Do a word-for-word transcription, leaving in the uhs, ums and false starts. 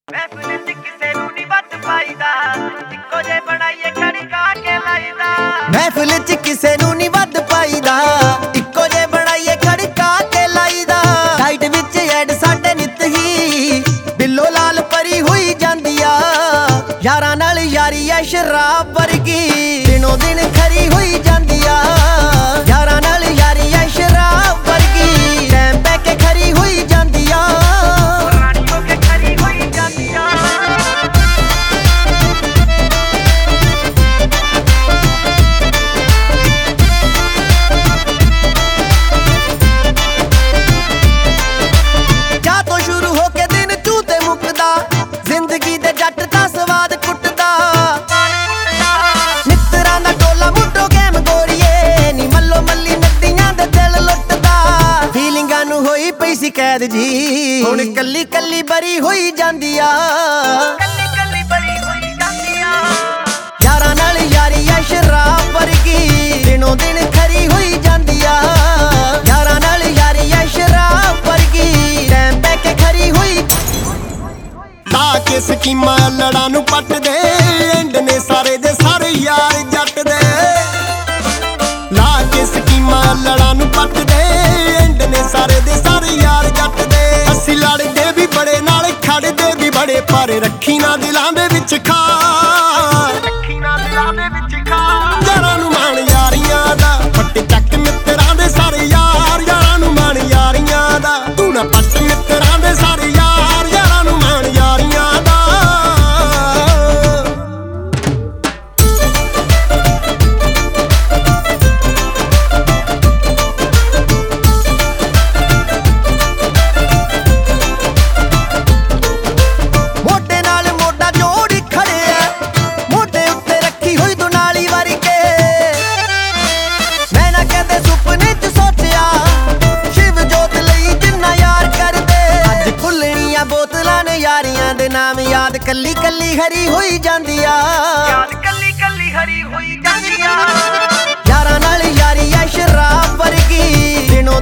महफिल च किसे नूं नी वट पाईदा इक्को जे बनाईए खड़ी का के लाईदा महफिल च किसे नूं नी वट पाईदा इक्को जे बनाईए खड़ी का के लाईदा साइड विच ऐड साडे नित ही बिल्लो लाल परी हुई जांदी आ यारां नाल यारी ऐ शराब वर्गी दिनों दिन खरी हुई जांदी आ यारां नाल यारी ऐ शराब वर्गी टैम पै के खरी हुई जांदी आ रानी हो के खरी हुई जांदी आ ਚਾਹ ਤੋਂ ਸ਼ੁਰੂ ਹੋ ਕੇ ਦਿਨ ਚੂ ਤੇ ਮੁੱਕਦਾ ਜ਼ਿੰਦਗੀ ਦੇ ਜੱਟ ਦਾ ਸਵਾਦ ਕੁੱਟਦਾ ਮਿੱਤਰਾਂ ਦਾ ਟੋਲਾ ਮੁੱਢੋਂ ਗੇਮ ਗੋਰੀਏ ਨੀ ਮੱਲੋ ਮੱਲੀ ਨੱਤੀਆਂ ਦੇ ਦਿਲ ਲੁੱਟਦਾ ਫੀਲਿੰਗਾਂ ਨੂੰ ਹੋਈ ਪਈ ਸੀ ਕੈਦ ਜੀ ਹੁਣ ਕੱਲੀ ਕੱਲੀ ਬਰੀ ਹੋਈ ਜਾਂਦੀ ਆ ਕੱਲੀ ਕੱਲੀ ਬਰੀ ਹੋਈ ਜਾਂਦੀ ਆ ਯਾਰਾਂ ਨਾਲ ਯਾਰੀ ਐ ਸ਼ਰਾਬ ਵਰਗੀ ਦਿਨੋਂ ਦਿਨ ਖਰੀ ਹੋਈ ਜਾਂਦੀ ਆ ਯਾਰਾਂ ਨਾਲ ਯਾਰੀ ਐ ਸ਼ਰਾਬ ਵਰਗੀ ਟੈਮ ਪੈ ਕੇ ਖਰੀ ਹੋਈ ਲਾ ਕੇ ਸਕੀਮਾਂ ਲੜਾਂ ਨੂੰ ਪੱਟਦੇ ਐਂਡ ਨੇ ਸਾਰੇ ਦੇ ਸਾਰੇ ਯਾਰ ਜੱਟ ਦੇ ਲਾ ਕੇ ਸਕੀਮਾਂ ਲੜਾਂ ਨੂੰ ਪੱਟਦੇ ਐਂਡ ਨੇ ਸਾਰੇ ਦੇ ਸਾਰੇ ਯਾਰ ਜੱਟ ਦੇ ਅਸੀਂ ਲੜਦੇ ਵੀ ਬੜੇ ਨਾਲ ਖੜਦੇ ਵੀ ਬੜੇ ਪਰ ਰੱਖੀ ਨਾ ਦਿਲਾਂ ਦੇ ਵਿੱਚ ਖਾਰ ਰੱਖੀ ਨਾ ਦਿਲਾਂ ਦੇ ਵਿੱਚ ਖਾ ਯਾਰਾਂ ਨੂੰ ਮਾਣ ਯਾਰੀਆਂ ਦਾ ਪੱਟ ਚੱਕ ਮਿੱਤਰਾਂ ਦੇ ਸਾਰੇ ਯਾਰ ਯਾਰਾਂ ਨੂੰ ਮਾਣ ਯਾਰੀਆਂ ਦਾ ਤੂੰ ਨਾ ਪੱਟ ਮਿੱਤਰਾਂ ਦੇ ਸਾਰੇ ਯਾਰ ਯਾਰਾਂ ਨੂੰ ਮਾਣ ਯਾਰੀਆਂ ਦਾ ਮੋਢੇ ਨਾਲ ਮੋਢਾ ਜੋੜ ਖੜਿਆ ਮੋਢੇ ਉੱਤੇ ਰੱਖੀ ਹੋਈ ਦੁਨਾਲੀ ਵਰਗੇ ਮੈਂ ਨਾ ਕਹਿੰਦੇ ਸੁਪਨੇ ਚ ਸੋਚਿਆ ਸ਼ਿਵ ਜੋਤ ਲਈ ਜਿੰਨਾ ਯਾਰ ਕਰਦੇ ਅੱਜ ਖੁੱਲਣੀਆਂ ਬੋਤਲਾਂ ਨੇ ਯਾਰੀਆਂ ਦੇ ਨਾਮ ਯਾਦ ਕੱਲੀ ਕੱਲੀ ਹਰੀ ਹੋਈ ਜਾਂਦੀ ਆ ਯਾਦ ਕੱਲੀ ਕੱਲੀ ਹਰੀ ਹੋਈ ਜਾਂਦੀ ਆ ਯਾਰਾਂ ਨਾਲ ਯਾਰੀ ਐ ਸ਼ਰਾਬ ਵਰਗੀ ਦਿਨੋਂ